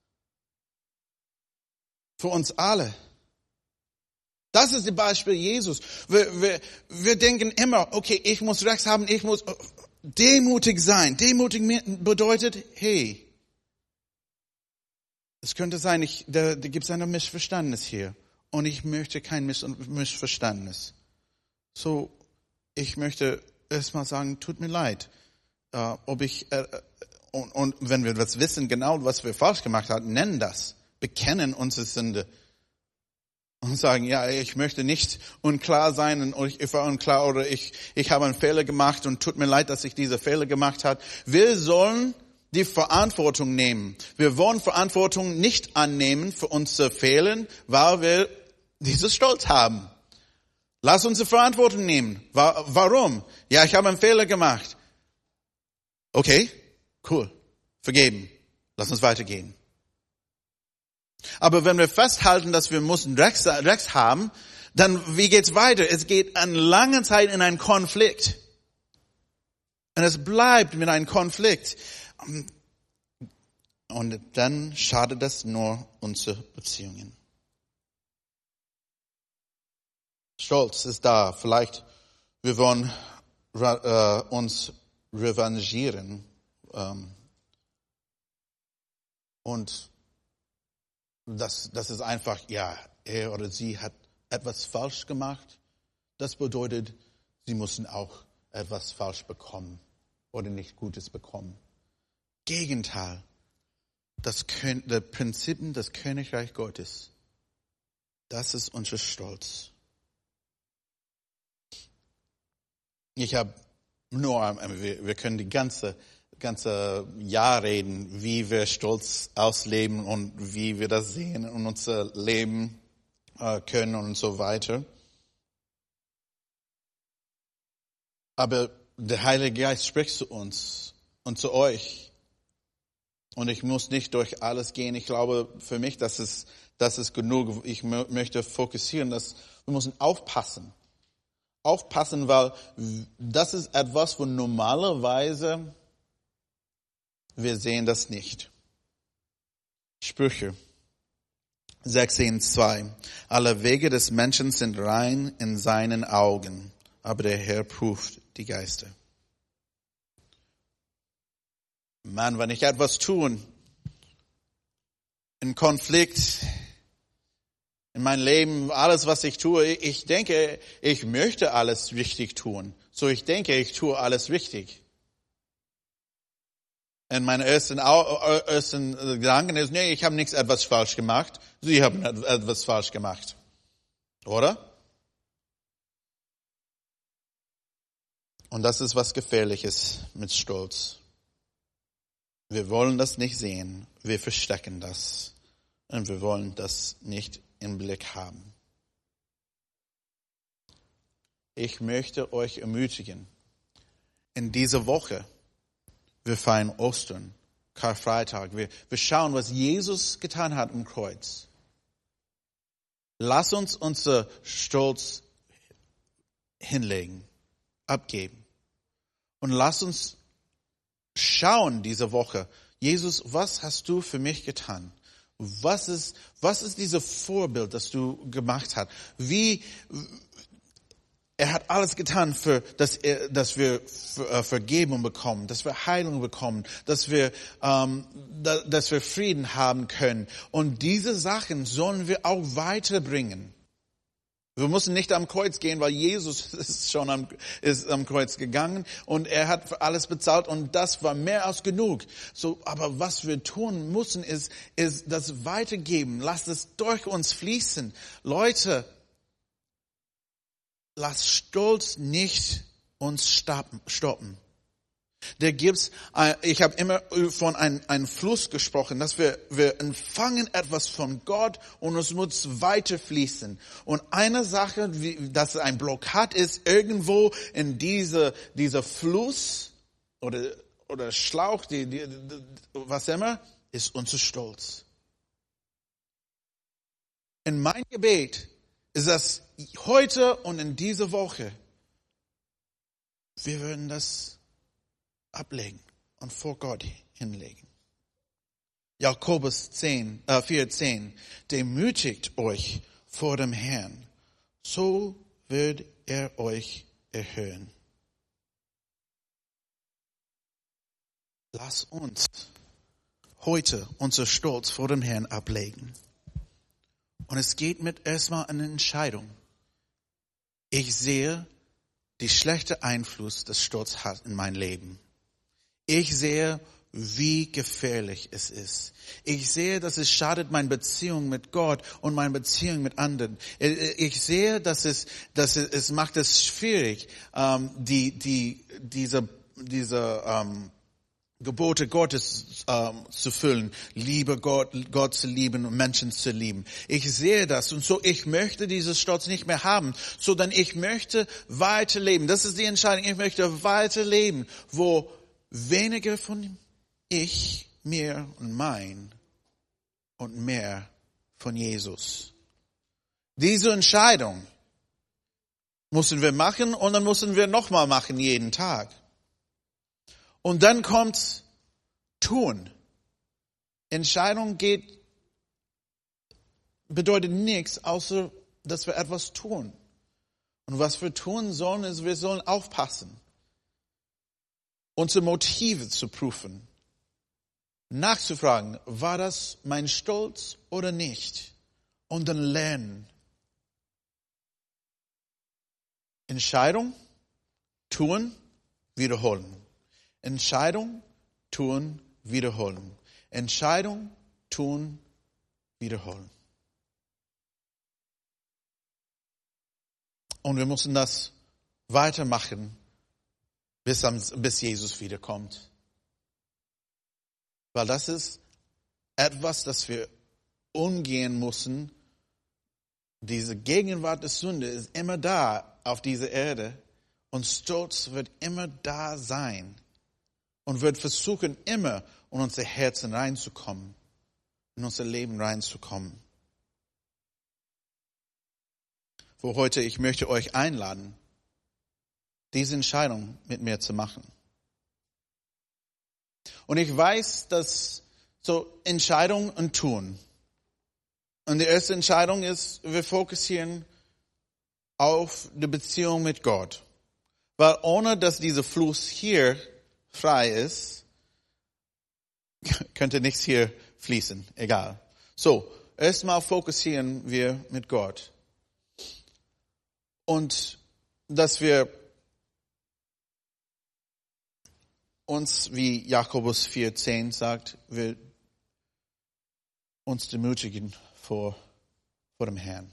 Für uns alle. Das ist das Beispiel Jesus. Wir, wir, wir denken immer, okay, ich muss Recht haben, ich muss demütig sein. Demütig bedeutet, hey, es könnte sein, ich, da, da gibt es ein Missverständnis hier. Und ich möchte kein Miss- Missverständnis. So, ich möchte erstmal sagen, tut mir leid. Äh, ob ich, äh, und, und wenn wir das wissen, genau was wir falsch gemacht haben, nennen das. Bekennen unsere Sünde. Und sagen, ja, ich möchte nicht unklar sein und ich war unklar oder ich, ich habe einen Fehler gemacht und tut mir leid, dass ich diese Fehler gemacht habe. Wir sollen die Verantwortung nehmen. Wir wollen Verantwortung nicht annehmen für unsere Fehler, weil wir dieses Stolz haben. Lass uns die Verantwortung nehmen. Warum? Ja, ich habe einen Fehler gemacht. Okay, cool. Vergeben. Lass uns weitergehen. Aber wenn wir festhalten, dass wir müssen Recht haben, Dann, wie geht's weiter? Es geht an lange Zeit in einen Konflikt. Und es bleibt mit einem Konflikt. Und dann schadet das nur unsere Beziehungen. Stolz ist da. Vielleicht wir wollen äh, uns revanchieren. Ähm, und das, das ist einfach, ja, er oder sie hat etwas falsch gemacht. Das bedeutet, sie müssen auch etwas falsch bekommen oder nicht Gutes bekommen. Gegenteil. Das, das Prinzip des Königreich Gottes. Das ist unser Stolz. Ich habe nur, wir, wir können die ganze, ganze Jahr reden, wie wir Stolz ausleben und wie wir das sehen in unser Leben äh, können und so weiter. Aber der Heilige Geist spricht zu uns und zu euch. Und ich muss nicht durch alles gehen. Ich glaube, für mich, das ist, das ist genug. Ich möchte fokussieren, dass wir müssen aufpassen. Aufpassen, weil das ist etwas, wo normalerweise wir sehen das nicht. Sprüche sechzehn zwei. Alle Wege des Menschen sind rein in seinen Augen, aber der Herr prüft die Geister. Mann, wenn ich etwas tue, in Konflikt, in meinem Leben, alles, was ich tue, ich denke, ich möchte alles richtig tun. So, ich denke, ich tue alles richtig. Und mein ersten, ersten Gedanken ist, nee, ich habe nichts etwas falsch gemacht. Sie haben etwas falsch gemacht. Oder? Und das ist was Gefährliches mit Stolz. Wir wollen das nicht sehen. Wir verstecken das. Und wir wollen das nicht im Blick haben. Ich möchte euch ermutigen, in dieser Woche, wir feiern Ostern, Karfreitag, wir, wir schauen, was Jesus getan hat am Kreuz. Lass uns unser Stolz hinlegen, abgeben. Und lass uns schauen diese Woche, Jesus, was hast du für mich getan? Was ist, was ist dieses Vorbild, das du gemacht hast? Wie, er hat alles getan, für, dass, er, dass wir Vergebung bekommen, dass wir Heilung bekommen, dass wir, ähm, da, dass wir Frieden haben können. Und diese Sachen sollen wir auch weiterbringen. Wir müssen nicht am Kreuz gehen, weil Jesus ist schon am, ist am Kreuz gegangen und er hat für alles bezahlt und das war mehr als genug. So, aber was wir tun müssen, ist, ist das weitergeben. Lasst es durch uns fließen. Leute, lasst Stolz nicht uns stoppen. Da gibt's, ich habe immer von einem, einem Fluss gesprochen, dass wir, wir empfangen etwas von Gott und es muss weiterfließen. Und eine Sache, wie, dass ein Blockad ist, irgendwo in diese, dieser Fluss oder, oder Schlauch, die, die, was immer, ist unser Stolz. In mein Gebet ist das heute und in dieser Woche, wir werden das ablegen und vor Gott hinlegen. Jakobus zehn, äh, vier zehn. Demütigt euch vor dem Herrn, so wird er euch erhöhen. Lass uns heute unser Stolz vor dem Herrn ablegen. Und es geht mit erstmal einer Entscheidung. Ich sehe die schlechte Einfluss, das Stolz hat in mein Leben. Ich sehe, wie gefährlich es ist. Ich sehe, dass es schadet meine Beziehung mit Gott und meine Beziehung mit anderen. Ich sehe, dass es, dass es, es macht es schwierig, ähm, die, die, diese, diese, ähm, Gebote Gottes ähm, zu füllen, Liebe Gott, Gott zu lieben und Menschen zu lieben. Ich sehe das und so, ich möchte dieses Stolz nicht mehr haben, sondern ich möchte weiterleben. Das ist die Entscheidung. Ich möchte weiterleben, wo weniger von ich, mir und mein und mehr von Jesus. Diese Entscheidung Müssen wir machen und dann müssen wir nochmal machen jeden Tag. Und dann kommt tun. Entscheidung geht, bedeutet nichts, außer dass wir etwas tun. Und was wir tun sollen, ist, wir sollen aufpassen. Unsere Motive zu prüfen. Nachzufragen, war das mein Stolz oder nicht? Und dann lernen. Entscheidung, tun, wiederholen. Entscheidung, tun, wiederholen. Entscheidung, tun, wiederholen. Und wir müssen das weitermachen, bis, bis Jesus wiederkommt. Weil das ist etwas, das wir umgehen müssen. Diese Gegenwart der Sünde ist immer da auf dieser Erde und Stolz wird immer da sein und wird versuchen, immer in unser Herzen reinzukommen, in unser Leben reinzukommen. Wo heute ich möchte euch einladen, diese Entscheidung mit mir zu machen. Und ich weiß, dass so Entscheidung und Tun. Und die erste Entscheidung ist, wir fokussieren auf die Beziehung mit Gott. Weil ohne dass dieser Fluss hier frei ist, könnte nichts hier fließen. Egal. So, erstmal fokussieren wir mit Gott. Und dass wir uns, wie Jakobus vier zehn sagt, wir uns demütigen vor, vor dem Herrn.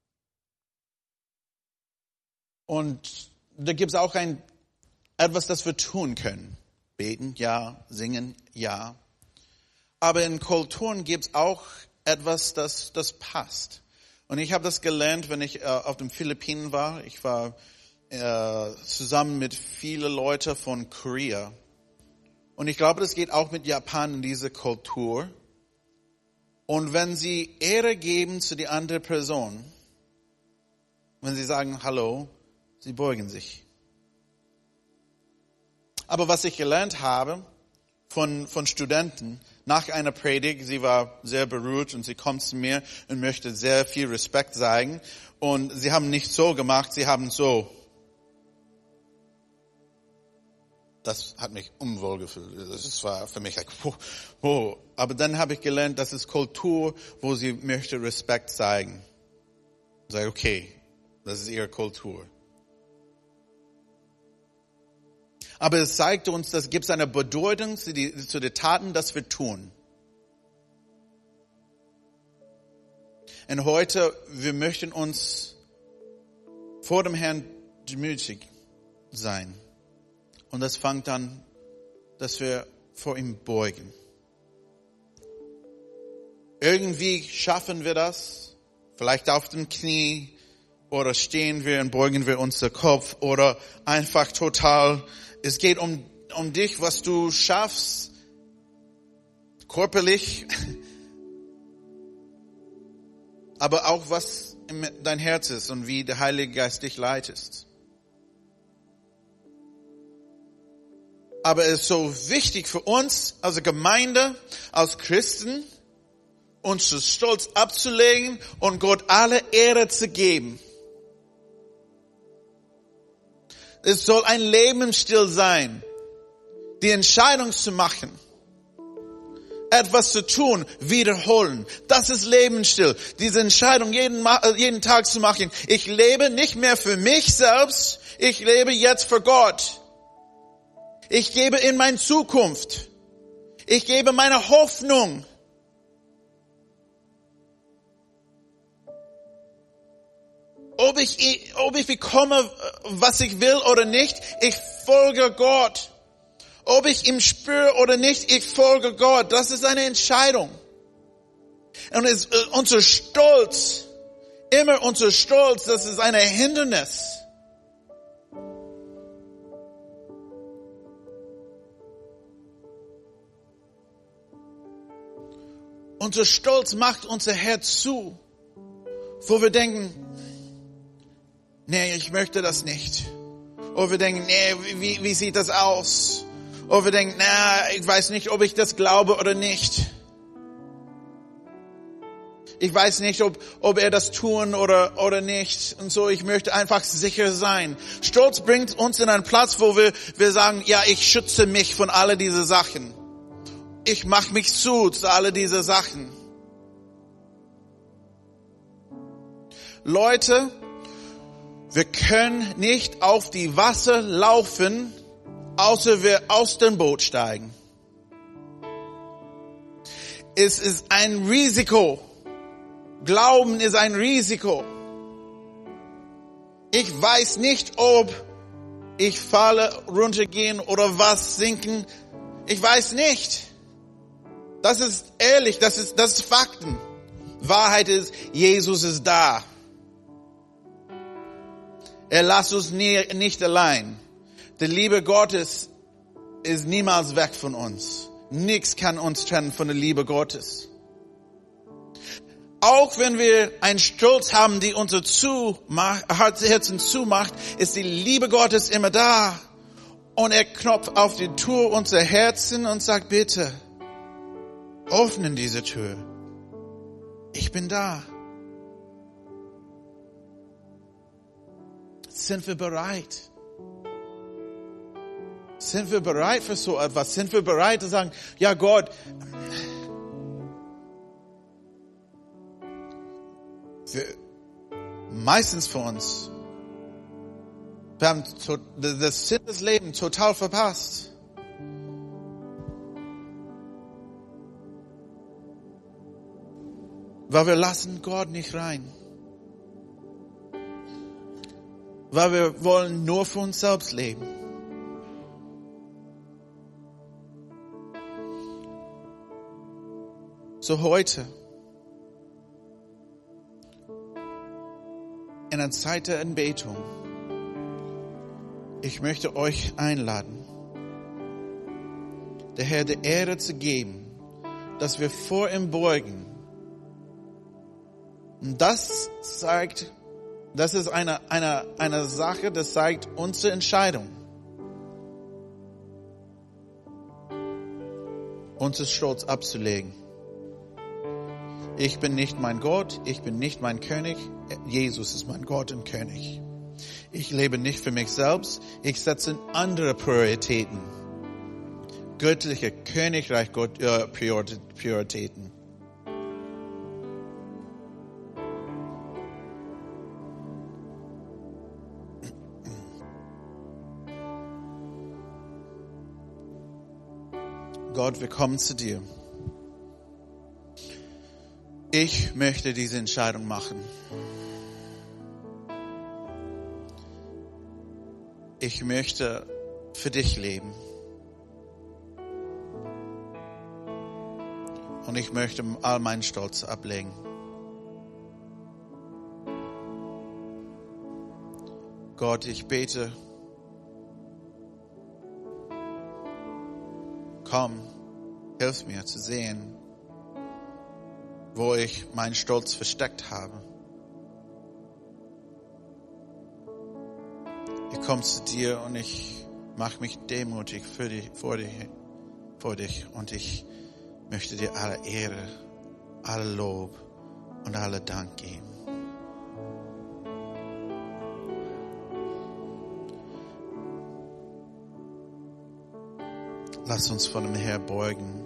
Und da gibt es auch ein, etwas, das wir tun können. Beten, ja. Singen, ja. Aber in Kulturen gibt es auch etwas, das, das passt. Und ich habe das gelernt, wenn ich äh, auf den Philippinen war. Ich war äh, zusammen mit vielen Leuten von Korea. Und ich glaube, das geht auch mit Japan in diese Kultur. Und wenn sie Ehre geben zu der anderen Person, wenn sie sagen Hallo, sie beugen sich. Aber was ich gelernt habe von, von Studenten, nach einer Predigt, sie war sehr berührt und sie kommt zu mir und möchte sehr viel Respekt zeigen. Und sie haben nicht so gemacht, sie haben so. Das hat mich unwohl gefühlt. Das war für mich like, oh, oh. Aber dann habe ich gelernt, das ist Kultur, wo sie möchte Respekt zeigen. Ich sage, okay, das ist ihre Kultur. Aber es zeigt uns, dass gibt es eine Bedeutung zu, die, zu den Taten, das wir tun. Und heute, wir möchten uns vor dem Herrn demütig sein. Und das fängt an, dass wir vor ihm beugen. Irgendwie schaffen wir das, vielleicht auf dem Knie, oder stehen wir und beugen wir unser Kopf, oder einfach total. Es geht um, um dich, was du schaffst, körperlich, aber auch was dein Herz ist und wie der Heilige Geist dich leitet. Aber es ist so wichtig für uns als Gemeinde, als Christen, uns den Stolz abzulegen und Gott alle Ehre zu geben. Es soll ein Lebensstil sein, die Entscheidung zu machen, etwas zu tun, wiederholen. Das ist Lebensstil. Diese Entscheidung jeden, jeden Tag zu machen. Ich lebe nicht mehr für mich selbst, ich lebe jetzt für Gott. Ich gebe in meine Zukunft. Ich gebe meine Hoffnung. Ob ich, ob ich bekomme, was ich will oder nicht, ich folge Gott. Ob ich ihn spüre oder nicht, ich folge Gott. Das ist eine Entscheidung. Und es, unser Stolz, immer unser Stolz, das ist ein Hindernis. Unser Stolz macht unser Herz zu, wo wir denken, nee, ich möchte das nicht. Oder wir denken, nee, wie, wie sieht das aus? Oder wir denken, na, ich weiß nicht, ob ich das glaube oder nicht. Ich weiß nicht, ob, ob er das tun oder, oder nicht. Und so, ich möchte einfach sicher sein. Stolz bringt uns in einen Platz, wo wir, wir sagen, ja, ich schütze mich von all diese Sachen. Ich mache mich zu zu all diese Sachen. Leute, wir können nicht auf die Wasser laufen, außer wir aus dem Boot steigen. Es ist ein Risiko. Glauben ist ein Risiko. Ich weiß nicht, ob ich falle, runtergehen oder was sinken. Ich weiß nicht. Das ist ehrlich, das ist, das ist Fakten. Wahrheit ist, Jesus ist da. Er lässt uns nie, nicht allein. Die Liebe Gottes ist niemals weg von uns. Nichts kann uns trennen von der Liebe Gottes. Auch wenn wir einen Stolz haben, die unser Herzen zumacht, ist die Liebe Gottes immer da. Und er klopft auf die Tür unserer Herzen und sagt, bitte, öffnen diese Tür. Ich bin da. Sind wir bereit? Sind wir bereit für so etwas? Sind wir bereit zu sagen, ja Gott, wir, meistens von uns, wir haben das Sinn des Lebens total verpasst. Weil wir lassen Gott nicht rein. Weil wir wollen nur für uns selbst leben. So heute, in einer Zeit der Anbetung, ich möchte euch einladen, der Herr der Ehre zu geben, dass wir vor ihm beugen. Und das zeigt, das ist eine, eine, eine Sache, das zeigt unsere Entscheidung. Unseren Stolz abzulegen. Ich bin nicht mein Gott, ich bin nicht mein König, Jesus ist mein Gott und König. Ich lebe nicht für mich selbst, ich setze andere Prioritäten. Göttliche Königreich Gott, äh, Prioritäten. Gott, wir kommen zu dir. Ich möchte diese Entscheidung machen. Ich möchte für dich leben. Und ich möchte all meinen Stolz ablegen. Gott, ich bete, komm, hilf mir zu sehen, wo ich meinen Stolz versteckt habe. Ich komme zu dir und ich mache mich demütig für dich, vor, dich, vor dich und ich möchte dir alle Ehre, alle Lob und alle Dank geben. Lass uns von dem Herrn beugen.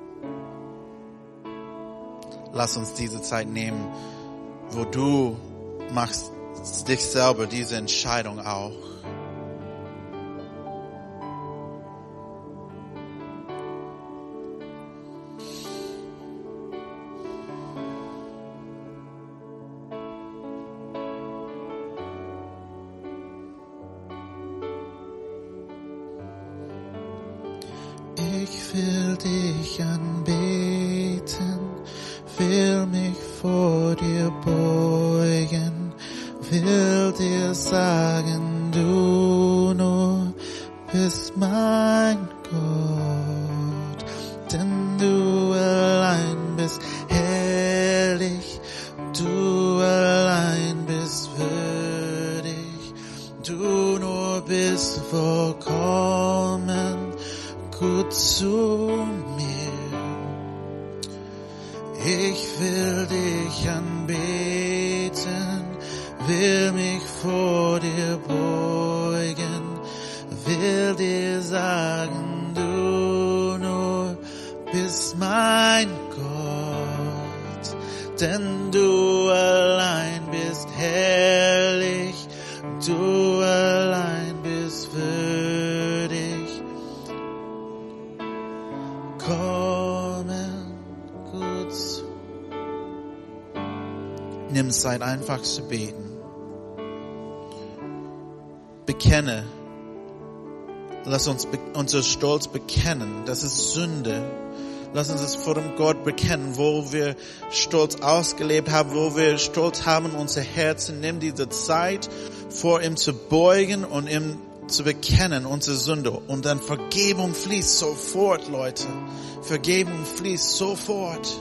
Lass uns diese Zeit nehmen, wo du machst dich selber diese Entscheidung auch. Ich will dich anbeten, will mich vor dir beugen, will dir sagen, du nur bist mein Gott, denn du allein bist herrlich, du allein bist würdig. bist vollkommen gut zu mir. Ich will dich anbeten, will mich vor dir beugen, will dir sagen, du nur bist mein Gott, denn du allein bist herrlich, du allein bist würdig, kommen gut zu. Nimm Zeit einfach zu beten. Bekenne. Lass uns be- unser Stolz bekennen. Das ist Sünde. Lass uns es vor dem Gott bekennen, wo wir Stolz ausgelebt haben, wo wir Stolz haben in unser Herzen. Nimm diese Zeit, vor ihm zu beugen und ihm zu bekennen, unsere Sünde. Und dann Vergebung fließt sofort, Leute. Vergebung fließt sofort.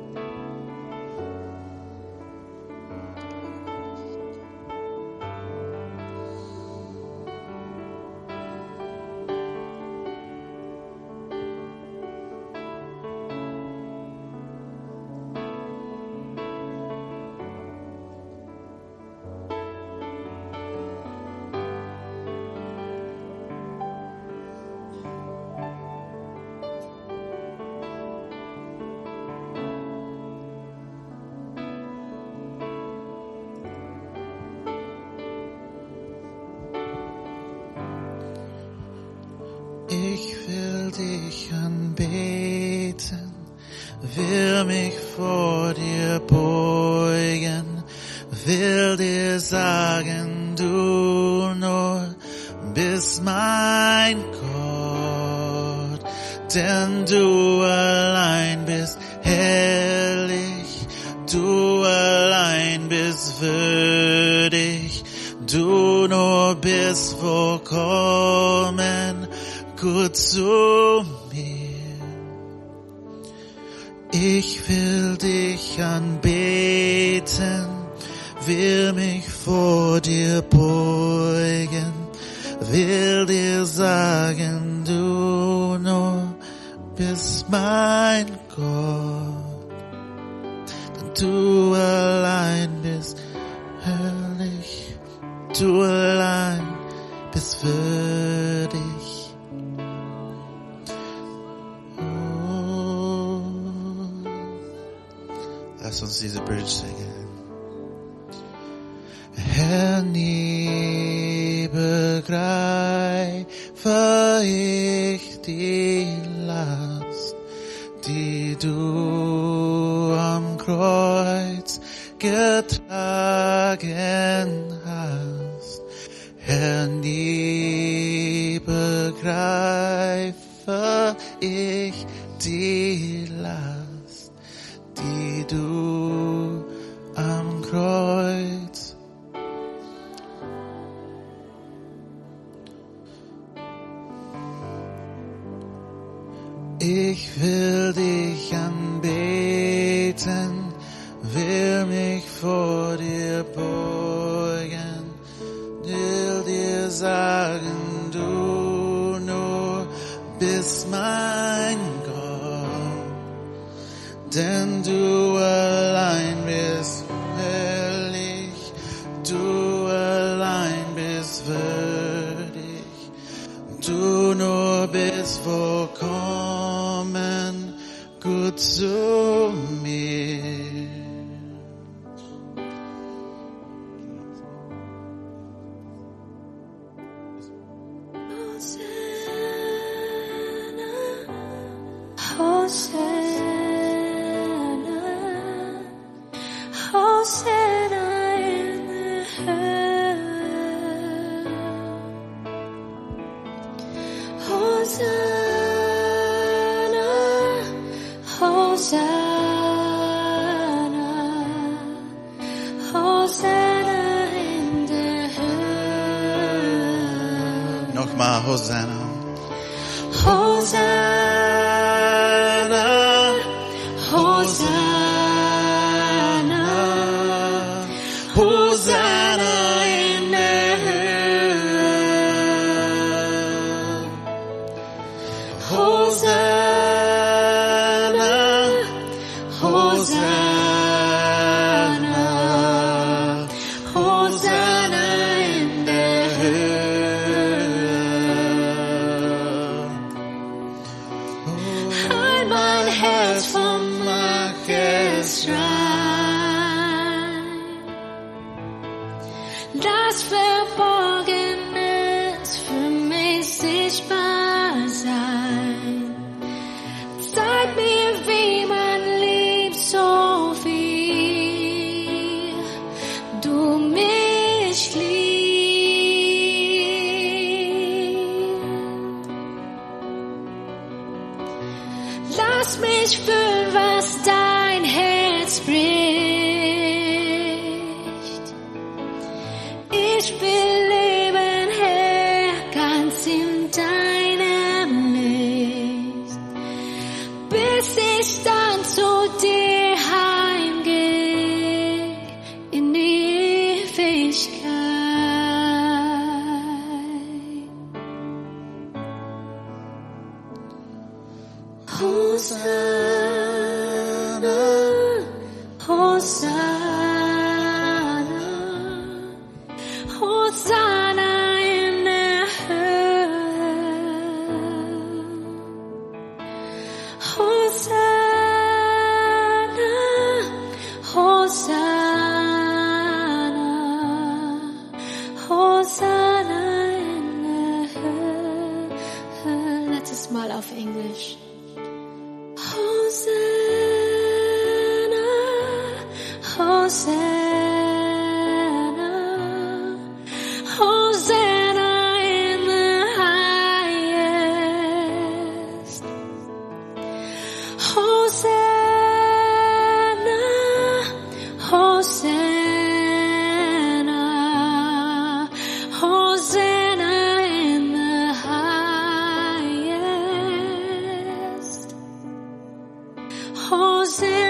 Ich will dich anbeten, will mich vor dir beugen, will dir sagen, du nur bist mein Gott, denn du allein bist herrlich, du allein bist würdig, du nur bist vollkommen gut zu mir. Ich will dich anbeten, will mich vor dir beugen, will dir sagen, du nur bist mein Gott, denn du allein bist herrlich, du allein bist würdig. Lass uns diese Bridge singen. Herr, nie begreife ich die Last, die du am Kreuz getragen hast. Herr, nie begreife ich die Last, die du am Kreuz. Ich will dich anbeten, will mich vor dir beugen, will dir sagen, du nur bist mein Gott, denn du allein bist herrlich, du allein bist würdig, du nur bist vollkommen gut zu mir. Hosanna, Hosanna in the highest. Hosanna, Hosanna, Hosanna in the highest. Nochmal Hosanna. Hosanna, Hosanna, Hosanna in the highest. Lass Verborgenes für mich sichtbar sein. Zeig mir, wie man liebt, so wie du mich liebst. Lass mich fühlen, was dein Herz bricht. Ich will leben, Herr, ganz in deinem Licht, bis ich dann zu dir heimgehe in die Ewigkeit. Hosanna, Hosanna, Hosanna in der Höhe. Hosanna, Hosanna, Hosanna in der Höhe. Letztes Mal auf Englisch. Hosanna, Hosanna, Hosanna in the highest. Hosanna, Hosanna, Hosanna in the highest. Hosanna.